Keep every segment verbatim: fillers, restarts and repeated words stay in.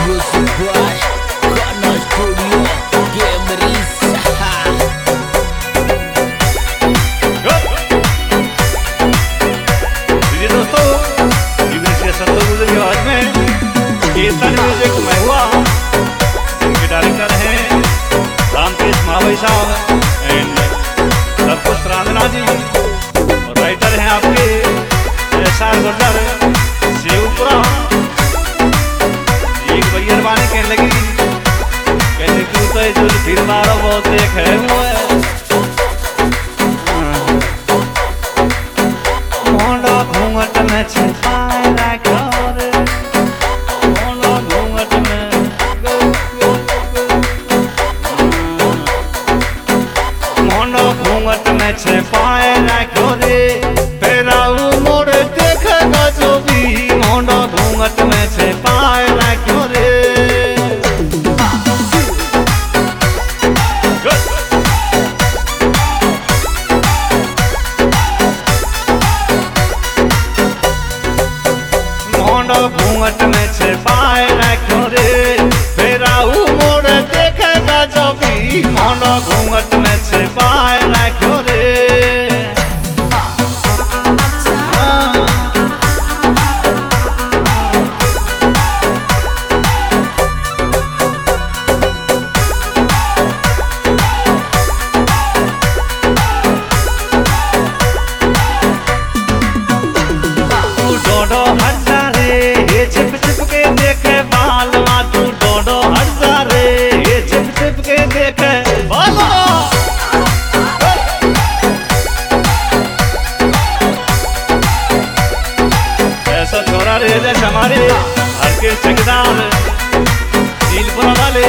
Music by Kana Studio Gameries. जी दोस्तों, संतोष की आवाज में कीर्तन म्यूजिक मैं हुआ। इनके डायरेक्टर हैं रामकेश महाभाई साहब एंड सबकुछ रांधना जी, और राइटर हैं आपके एस आर गुर्जर शिवपुरा। एक भैयारबानी कहने लगी, कहते तू तो जो फिर मारो बहुत देख है हुए मोंडा घूंघट में छिपाए रखो रे, मोंडा घूंघट में मोंडा घूंघट में छिपाए रखो रे, फेराऊ मोड़ देखेगा जो भी मोंडा घूंघट में छिपाए रखो रे। घूंघट में छिपाए रखो रे, फेराऊ मोड़ देखेगा जो भी मोंडा घूंघट में छिपाए रखो रे। डोडो हंसा रे, ये छिप छिप के देखे बालवा, तू डोडो हंसा रे, ये छिप छिप के देखे बालवा। ऐसा छोरा रे जैसे हमारे हर के ठेकेदार नीलपुरा वाले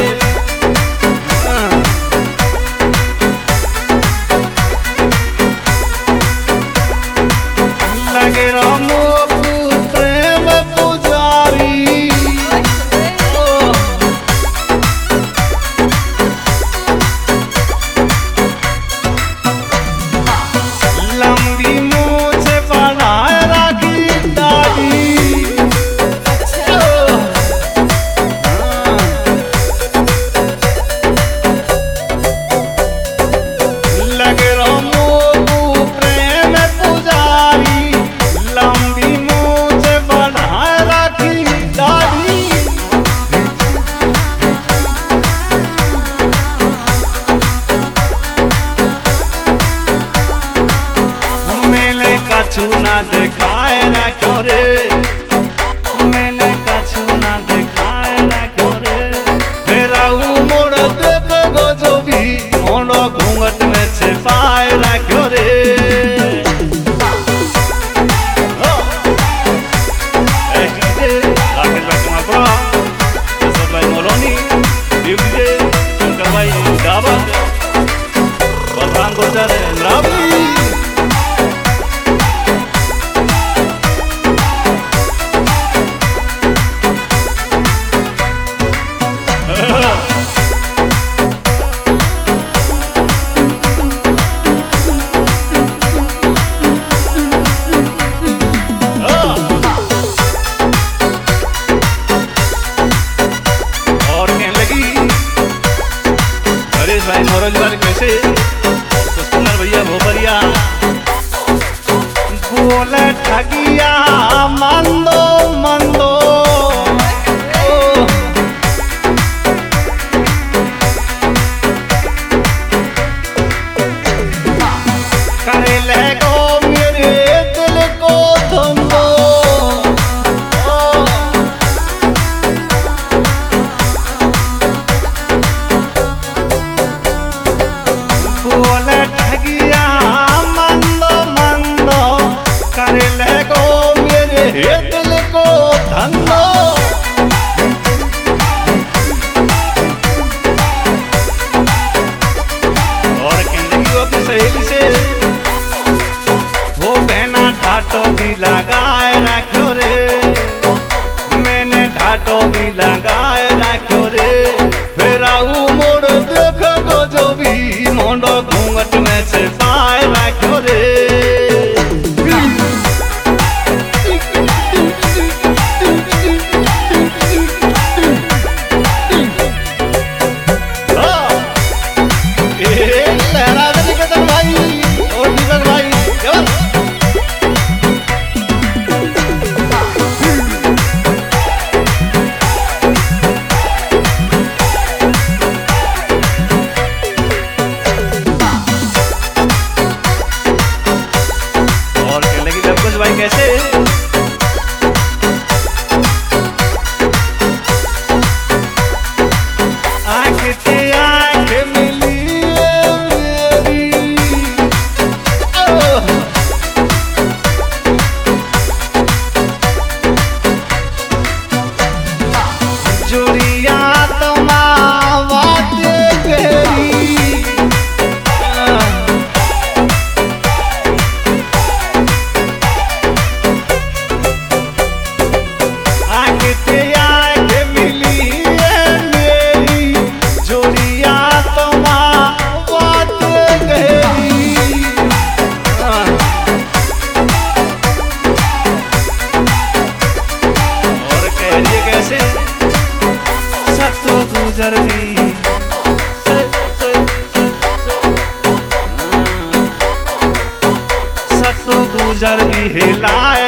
लगे रामो प्रेम पुजारी। लंबी मूछ बनाए राखी दाढ़ी, ते आके मिली है मेरी जोड़िया तमा बात गई। और कह रही है कैसे सत तो गुजर गई सत तो गुजर गई हिलाए